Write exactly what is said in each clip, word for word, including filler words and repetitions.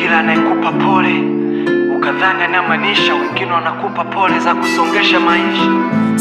kila anayekupa pole ukadhani anamaanisha, wengine wanakupa pole za kusongesha maisha.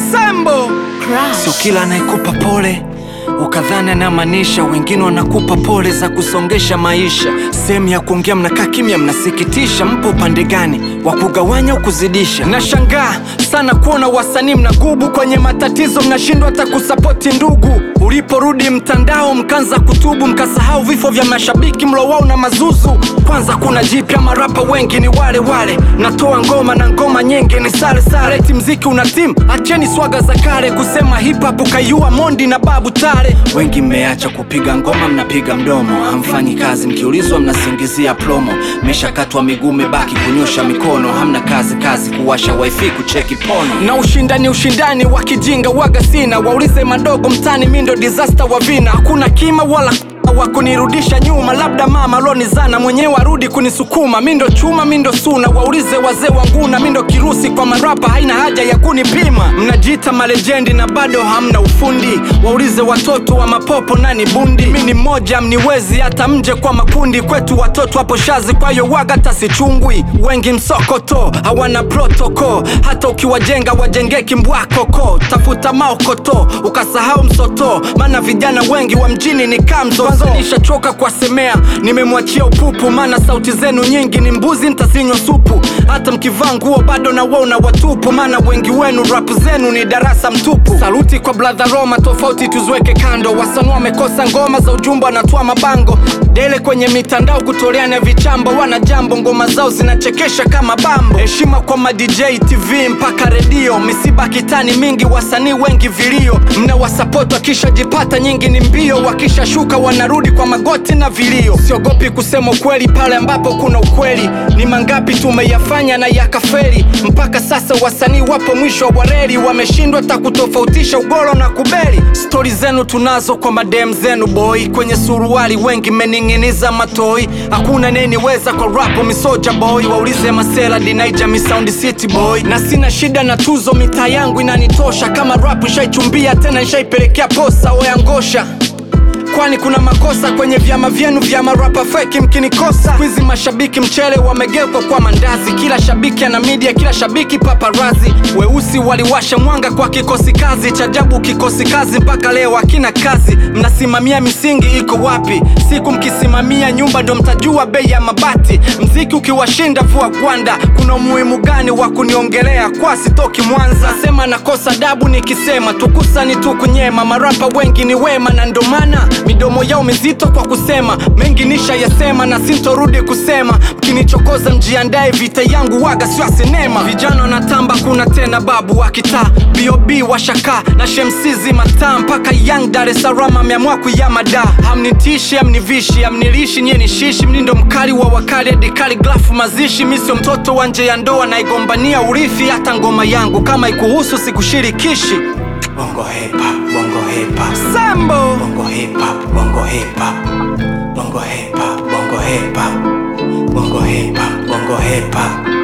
Sembo sio kila anayekupa pole ukadhani anamaanisha, wengine wanakupa pole za kusongesha maisha. Sehemu ya kuongea mnakaa kimya, mnasikitisha. Mpo upande gani wa kugawanya au kuzidisha? Nashangaa sana kuona wasanii mnagubu kwenye matatizo, mnashindwa hata kusapoti ndugu. Uliporudi mtandao mkanza kutubu, mkasahau vifo vya mashabiki mlowao na mazuzu. Kwanza kuna jipya, marapa wengi ni wale wale, natoa ngoma na ngoma nyingi ni sale sale. Eti mziki una team, acheni swaga za kale, kusema hip hop kaiua Mondi na Babu Tale. Wengi mmeacha kupiga ngoma, mnapiga mdomo, hamfanyi kazi, mkiulizwa mnasingizia promo. Meshakatwa miguu, mebaki kunyosha mikono, hamna kazi kazi kuwasha wifi kucheki pono. Na ushindani ushindani wakijinga waga sina, waulize madogo mtani, mindo disaster wa vina. Hakuna kima wala wakunirudisha nyuma, labda mama loni zana mwenyewe arudi kunisukuma. Mindo chuma mindo suna, waulize wazee wanguna, mindo kirusi kwa marapa, haina haja ya kunipima. Mnajiita malejendi na bado hamna ufundi, waulize watoto wa mapopo nani bundi. Mini mmoja mniwezi hata mje kwa makundi, kwetu watoto hapo shazi kwa yo waga tasichungwi. Wengi msokoto hawana protoko, hata ukiwajenga wajengeki mbwakoko. Tafuta maokoto ukasahau msoto, mana vijana wengi wa mjini ni kamzo. Nishachoka kwa semea, nimemwachia upupu, mana sauti zenu nyingi ni mbuzi ntazinywa supu. Hata mkivaa nguo bado na wao na watupu, mana wengi wenu rap zenu ni darasa mtupu. Saluti kwa Brother Roma, tofauti tuziweke kando. Wasanii wamekosa ngoma za ujumbe, wanatoa mabango dele kwenye mitandao kutoleana vichambo. Wana jambo, ngoma zao zinachekesha kama bambo. Heshima kwa ma D J, T V mpaka redio, misiba kitani mingi, wasanii wengi vilio. Mna wasupport wakisha jipata nyingi ni mbio, wakisha shuka wanarudi kwa magoti na vilio. Siogopi kusema ukweli pale ambapo kuna ukweli. Ni mangapi tumeyafanya na yakafeli, mpaka sasa wasanii wapo mwisho wa reli, wameshindwa hata kutofautisha ugoro na kubeli. Story zenu tunazo kwa madem zenu boy, kwenye suruali wengi meninginiza matoi. Hakuna neni weza kwa rap misoja boy, waulize Masela Dinaija mi Sound City boy. Na sina shida na tuzo, mitaa yangu inanitosha, kama rap nshaichumbia tena nshaipelekea posa. Oya ngosha, kwani kuna makosa kwenye vyama vyenu vya marapa fake mkinikosa? Kwizi mashabiki mchele wamegeuka kwa mandazi, kila shabiki ana media, kila shabiki paparazi. Weusi waliwasha mwanga kwa kikosi kazi, chajabu kikosi kazi mpaka leo hakina kazi. Mnasimamia misingi iko wapi? Siku mkisimamia nyumba ndo mtajua bei ya mabati. Mziki ukiwashinda vua gwanda, kuna umuhimu gani wa kuniongelea kwa sitoki Mwanza? Sema nakosa adabu nikisema tukusani tu kunyema, marapa wengi ni wema na ndo maana midomo yao mizito kwa kusema mengi nisha yasema, na sintorudi kusema. Mkinichokoza mjiandae, vita yangu waga sio sinema. Vijana wanatamba, kuna tena babu wa kitaa, B O B washaka na Shemsizi mataa, mpaka Young Dar es Salaam ameamua kuyamada. Hamnitishi hamnivishi hamnilishi, nye ni shishi, mnindo mkali wa wakali hadi Khaligraph mazishi. Misio mtoto wa nje ya ndoa naigombania urithi, hata ngoma yangu kama ikuhusu sikushirikishi. Bongo hip hop, bongo hip hop, Sembo. Bongo hip hop, bongo hip hop, bongo hip hop, bongo hip hop, bongo hip hop, bongo hip hop.